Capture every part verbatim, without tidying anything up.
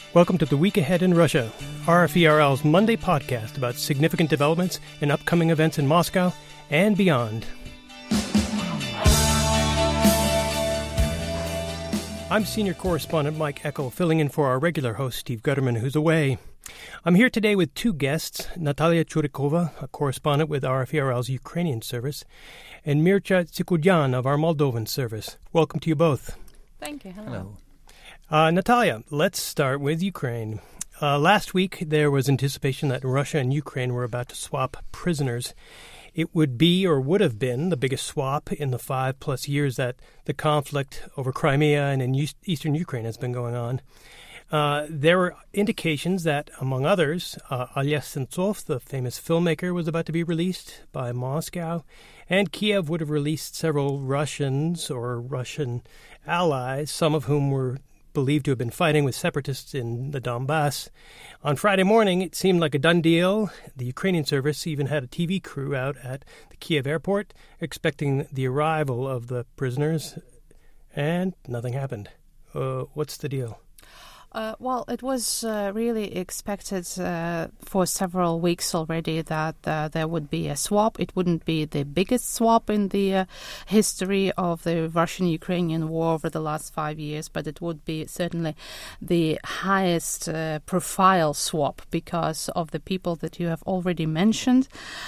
Welcome to The Week Ahead in Russia, R F E R L's Monday podcast about significant developments and upcoming events in Moscow and beyond. I'm senior correspondent Mike Eckel, filling in for our regular host Steve Gutterman, who's away. I'm here today with two guests, Natalia Churikova, a correspondent with R F E R L's Ukrainian service, and Mircea Tsikudyan of our Moldovan service. Welcome to you both. Thank you. Hello. Hello. Uh, Natalia, let's start with Ukraine. Uh, last week, there was anticipation that Russia and Ukraine were about to swap prisoners. It would be or would have been the biggest swap in the five-plus years that the conflict over Crimea and in eastern Ukraine has been going on. Uh, there were indications that, among others, uh, Oleg Sentsov, the famous filmmaker, was about to be released by Moscow, and Kiev would have released several Russians or Russian allies, some of whom were believed to have been fighting with separatists in the Donbass. On Friday morning, it seemed like a done deal. The Ukrainian service even had a T V crew out at the Kiev airport expecting the arrival of the prisoners, and nothing happened. Uh, what's the deal? Uh, well, it was uh, really expected uh, for several weeks already that uh, there would be a swap. It wouldn't be the biggest swap in the uh, history of the Russian-Ukrainian war over the last five years, but it would be certainly the highest uh, profile swap because of the people that you have already mentioned.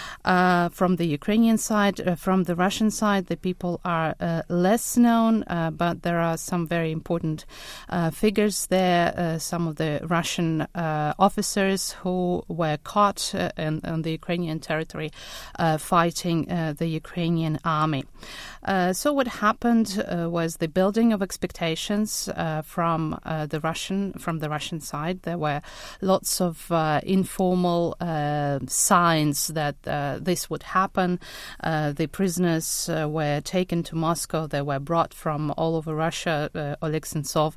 Uh, from the Ukrainian side, uh, from the Russian side, the people are uh, less known, uh, but there are some very important uh, figures there. Uh, some of the Russian uh, officers who were caught uh, in, in the Ukrainian territory uh, fighting uh, the Ukrainian army. Uh, so what happened uh, was the building of expectations uh, from uh, the Russian from the Russian side. There were lots of uh, informal uh, signs that uh, this would happen. Uh, the prisoners uh, were taken to Moscow. They were brought from all over Russia. Uh, Oleg Sentsov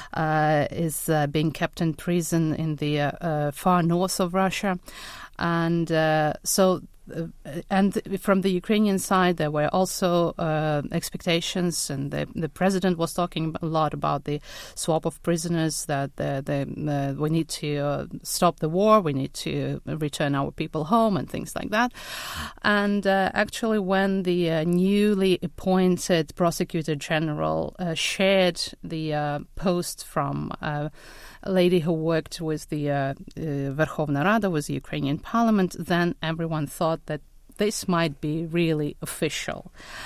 uh, is uh, being kept in prison in the uh, uh, far north of Russia. And uh, so Uh, and from the Ukrainian side, there were also uh, expectations, and the, the president was talking a lot about the swap of prisoners, that the, the, uh, we need to uh, stop the war, we need to return our people home, and things like that. And uh, actually, when the uh, newly appointed prosecutor general uh, shared the uh, post from uh, a lady who worked with the uh, uh, Verkhovna Rada, with the Ukrainian parliament, then everyone thought that this might be really official.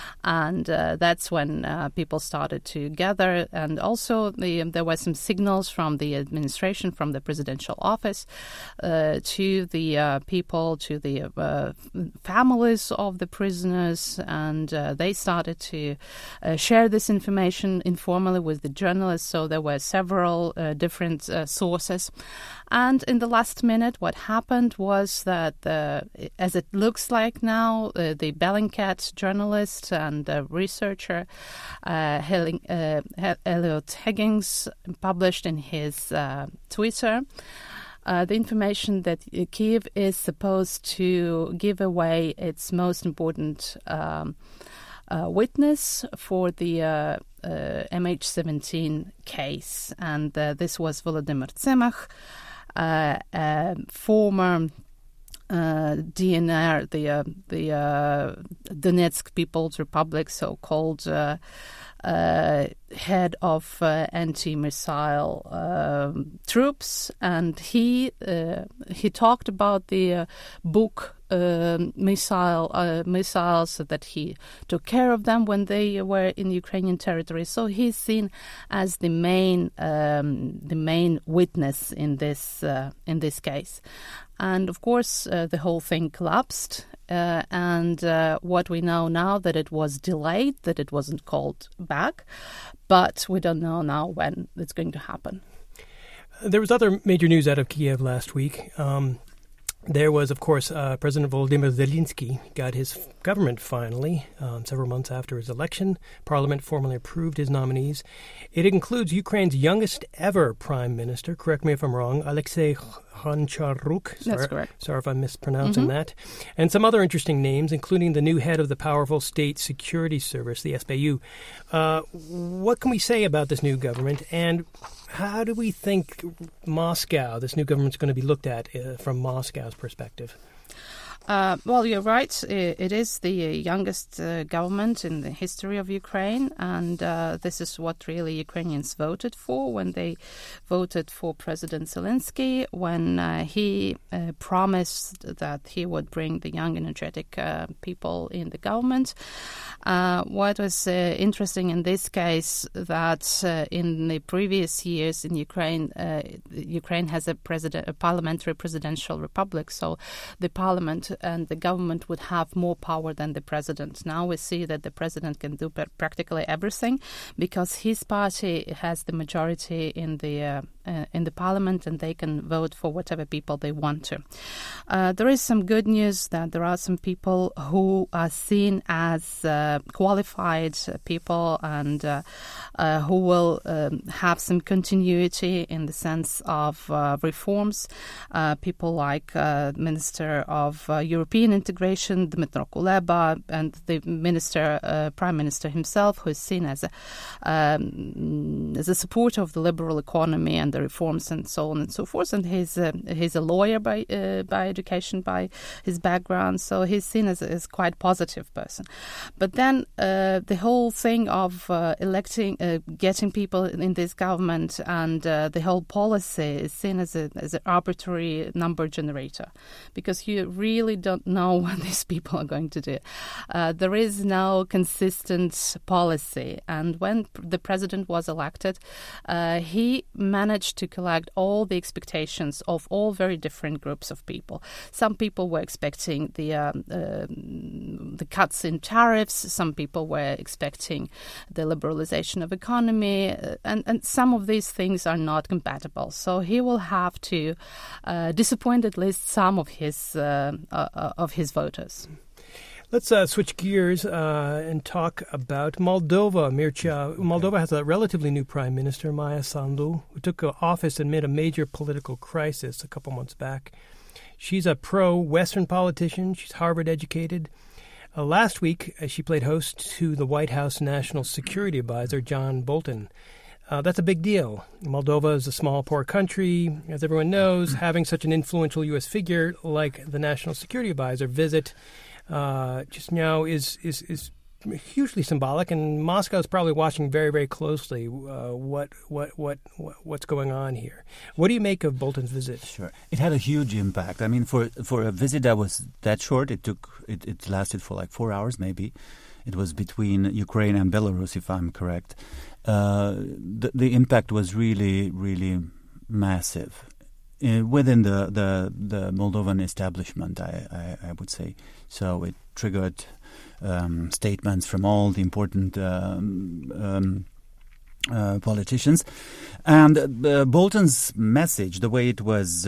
And uh, that's when uh, people started to gather. And also the, there were some signals from the administration, from the presidential office, uh, to the uh, people, to the uh, families of the prisoners. And uh, they started to uh, share this information informally with the journalists. So there were several uh, different uh, sources. And in the last minute, what happened was that, uh, as it looks like now, uh, the Bellingcat journalist and uh, researcher uh, Hel- uh, Elliot Higgins published in his uh, Twitter uh, the information that uh, Kyiv is supposed to give away its most important um, uh, witness for the uh, uh, M H seventeen case. And uh, this was Volodymyr Tsemach, uh, uh, former Uh, D N R, the uh, the uh, Donetsk People's Republic, so-called uh, uh, head of uh, anti-missile uh, troops, and he uh, he talked about the uh, book uh, missile uh, missiles that he took care of them when they were in Ukrainian territory. So he's seen as the main um, the main witness in this uh, in this case. And of course, uh, the whole thing collapsed. Uh, and uh, what we know now, that it was delayed, that it wasn't called back, but we don't know now when it's going to happen. There was other major news out of Kiev last week. Um, There was, of course, uh, President Volodymyr Zelensky got his government finally, um, several months after his election. Parliament formally approved his nominees. It includes Ukraine's youngest ever prime minister, correct me if I'm wrong, Alexei Honcharuk. That's sorry, correct. Sorry if I'm mispronouncing Mm-hmm. that. And some other interesting names, including the new head of the powerful State Security Service, the S B U. Uh, what can we say about this new government, and how do we think Moscow, this new government, is going to be looked at uh, from Moscow's perspective? Uh, well, you're right. It is the youngest uh, government in the history of Ukraine, and uh, this is what really Ukrainians voted for when they voted for President Zelensky, when uh, he uh, promised that he would bring the young, energetic uh, people in the government. Uh, what was uh, interesting in this case that uh, in the previous years in Ukraine, uh, Ukraine has a president, a parliamentary presidential republic, so the parliament and the government would have more power than the president. Now we see that the president can do practically everything because his party has the majority in the uh, uh, in the parliament, and they can vote for whatever people they want to. Uh, there is some good news that there are some people who are seen as uh, qualified people and uh, uh, who will um, have some continuity in the sense of uh, reforms. Uh, people like uh, Minister of uh, European Integration, Dmytro Kuleba, and the Minister, uh, Prime Minister himself, who is seen as a, um, as a supporter of the liberal economy and the reforms and so on and so forth. And he's a, he's a lawyer by uh, by education, by his background, so he's seen as a as quite positive person. But then uh, the whole thing of uh, electing, uh, getting people in this government, and uh, the whole policy is seen as a as an arbitrary number generator, because you really don't know what these people are going to do. Uh, there is no consistent policy, and when the president was elected, uh, he managed to collect all the expectations of all very different groups of people. Some people were expecting the uh, uh, the cuts in tariffs. Some people were expecting the liberalization of economy, uh, and and some of these things are not compatible. So he will have to uh, disappoint at least some of his uh, uh, of his voters. Let's uh, switch gears uh, and talk about Moldova. Mircea, Moldova has a relatively new prime minister, Maia Sandu, who took office amid a major political crisis a couple months back. She's a pro-Western politician. She's Harvard-educated. Uh, last week, uh, she played host to the White House National Security Advisor, John Bolton. Uh, that's a big deal. Moldova is a small, poor country. As everyone knows, having such an influential U S figure like the National Security Advisor visit uh, just now is, is, is hugely symbolic, and Moscow is probably watching very, very closely uh, what, what, what, what, what's going on here. What do you make of Bolton's visit? Sure, it had a huge impact. I mean, for for a visit that was that short, it took it, it lasted for like four hours, maybe. It was between Ukraine and Belarus, if I'm correct. Uh, the, the impact was really, really massive uh, within the, the, the Moldovan establishment, I, I, I would say. So it triggered um, statements from all the important um, um, uh, politicians. And uh, Bolton's message, the way it was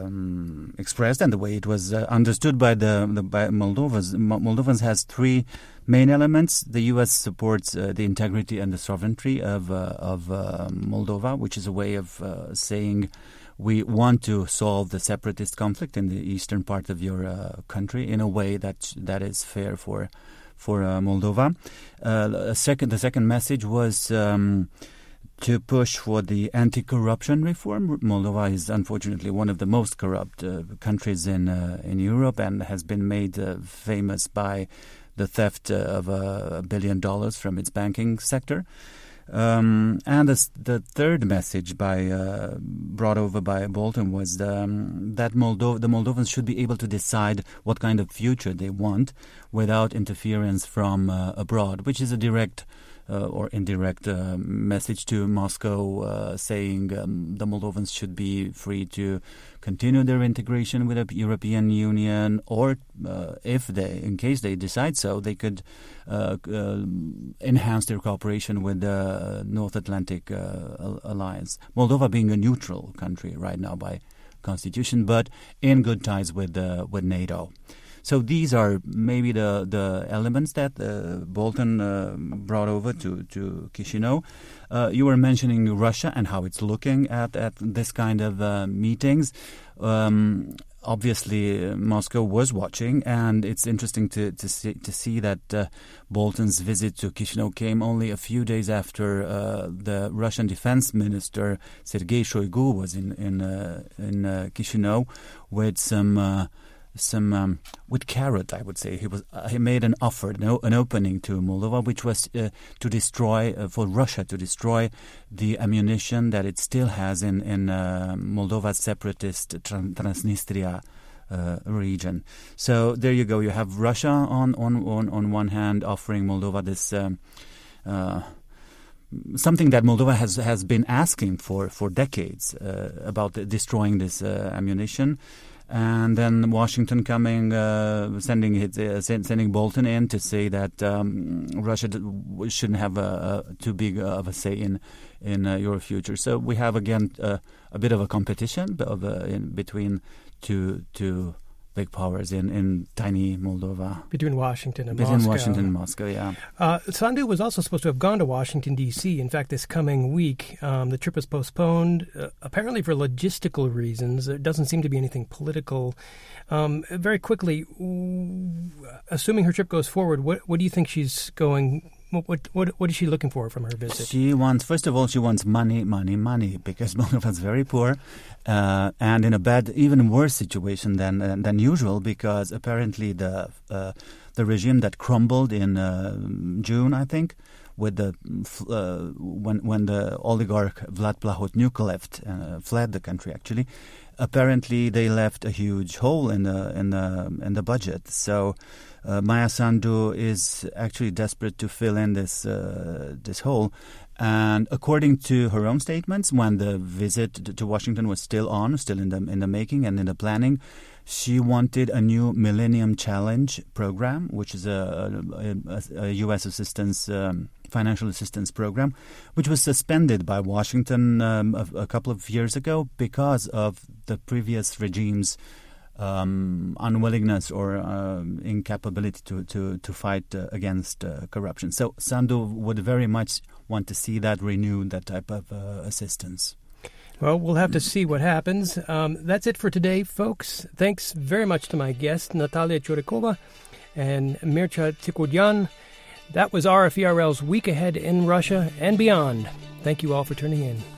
um, expressed and the way it was uh, understood by the, the by Moldovans, Moldovans has three main elements. The U S supports uh, the integrity and the sovereignty of uh, of uh, Moldova, which is a way of uh, saying we want to solve the separatist conflict in the eastern part of your uh, country in a way that that is fair for for uh, Moldova. Uh, a second, the second message was um, to push for the anti-corruption reform. Moldova is unfortunately one of the most corrupt uh, countries in uh, in Europe and has been made uh, famous by the theft uh, of a billion dollars from its banking sector. Um, and the, the third message by uh, brought over by Bolton was um, that Moldo- the Moldovans should be able to decide what kind of future they want without interference from uh, abroad, which is a direct uh, or indirect uh, message to Moscow uh, saying um, the Moldovans should be free to continue their integration with the European Union, or uh, if they, in case they decide so, they could uh, uh, enhance their cooperation with the North Atlantic uh, Alliance. Moldova being a neutral country right now by constitution, but in good ties with uh, with NATO. So these are maybe the, the elements that uh, Bolton uh, brought over to, to Chisinau. Uh, you were mentioning Russia and how it's looking at, at this kind of uh, meetings. Um, obviously, uh, Moscow was watching, and it's interesting to, to, see, to see that uh, Bolton's visit to Chisinau came only a few days after uh, the Russian defense minister, Sergei Shoigu, was in, in, uh, in uh, Chisinau with some... Uh, Some um, with carrot, I would say. He was uh, he made an offer, no, an opening to Moldova, which was uh, to destroy uh, for Russia to destroy the ammunition that it still has in in uh, Moldova's separatist Tran- Transnistria uh, region. So there you go. You have Russia on on on, on one hand offering Moldova this. Um, uh, Something that Moldova has, has been asking for for decades uh, about destroying this uh, ammunition. And then Washington coming, uh, sending his, uh, sending Bolton in to say that um, Russia shouldn't have a, a too big of a say in in uh, your future. So we have again uh, a bit of a competition of uh, in between two two big powers in, in tiny Moldova. Between Washington and Between Moscow. Washington and Moscow, yeah. Uh, Sandu was also supposed to have gone to Washington, D C, in fact, this coming week. Um, the trip was postponed, uh, apparently for logistical reasons. There doesn't seem to be anything political. Um, very quickly, w- assuming her trip goes forward, what, what do you think she's going... What, what what is she looking for from her visit? She wants, first of all, she wants money, money, money, because Moldova is very poor uh, and in a bad, even worse situation than uh, than usual, because apparently the uh, the regime that crumbled in uh, June, I think, with the uh, when when the oligarch Vlad Plahotniuc left, uh, fled the country actually. Apparently, they left a huge hole in the in the in the budget. So. Uh, Maia Sandu is actually desperate to fill in this uh, this hole, and according to her own statements, when the visit to Washington was still on, still in the in the making and in the planning, she wanted a new Millennium Challenge program, which is a, a, a U S assistance um, financial assistance program, which was suspended by Washington um, a, a couple of years ago because of the previous regime's Um, unwillingness or um, incapability to, to, to fight uh, against uh, corruption. So Sandu would very much want to see that renewed, that type of uh, assistance. Well, we'll have to see what happens. Um, that's it for today, folks. Thanks very much to my guests, Natalia Churikova and Mircea Ticodian. That was R F E R L's Week Ahead in Russia and Beyond. Thank you all for tuning in.